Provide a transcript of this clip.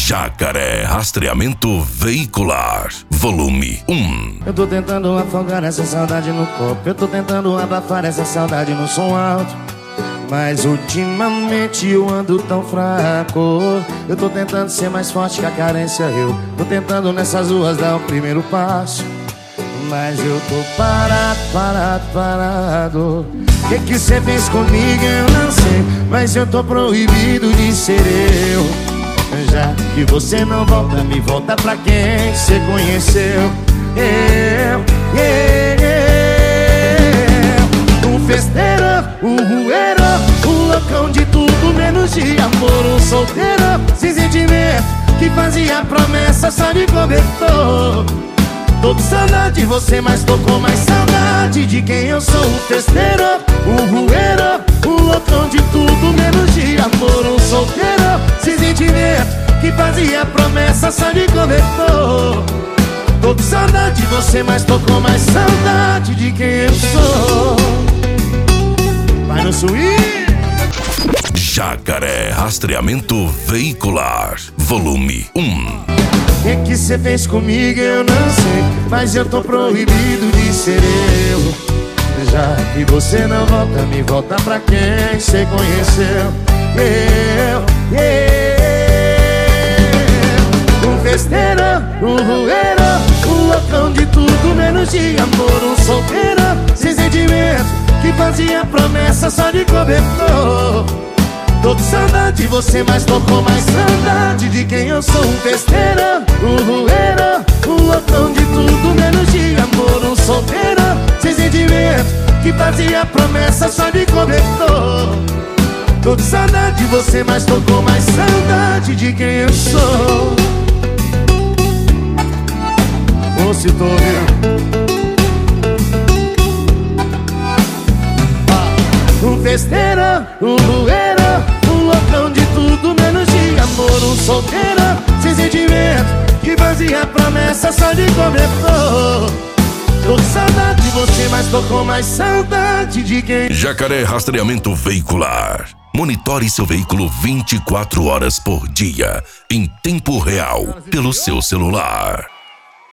Jacaré Rastreamento Veicular, volume 1. Eu tô tentando afogar essa saudade no copo, eu tô tentando abafar essa saudade no som alto, mas ultimamente eu ando tão fraco. Eu tô tentando ser mais forte que a carência, eu tô tentando nessas ruas dar o primeiro passo, mas eu tô parado. O que cê fez comigo eu não sei, mas eu tô proibido de ser eu. Já que você não volta, me volta pra quem cê conheceu. Um festeiro, um rueiro, um loucão de tudo menos de amor. Um solteiro sem sentimento que fazia promessa só de cobertor. Tô com saudade de você, mas tô com mais saudade de quem eu sou. Um festeiro, um rueiro, um loucão de tudo menos de amor. Um solteiro sem sentimento que fazia promessa só de cobertor. Tô com saudade de você, mas tô com mais saudade de quem eu sou. Vai no swing. Jacaré Rastreamento Veicular, volume 1. O que cê fez comigo eu não sei, mas eu tô proibido de ser eu. Já que você não volta, me volta pra quem cê conheceu. Um festeiro, um rueiro, um loucão de tudo menos de amor. Um solteiro sem sentimento que fazia promessa só de cobertor. Tô com saudade de você, mas tô com mais saudade de quem eu sou. Um festeiro, um rueiro, um loucão de tudo menos de amor. Um solteiro sem sentimento que fazia promessa só de cobertor. Tô com saudade de você, mas tô com mais saudade de quem eu sou. Ô, se tô vendo. Um festeiro, um rueiro, um loucão de tudo menos de amor. Um solteiro sem sentimento que fazia promessa só de cobertor. Tô com saudade de você, mas tô com mais saudade de quem... Jacaré Rastreamento Veicular. Monitore seu veículo 24 horas por dia, em tempo real, pelo seu celular.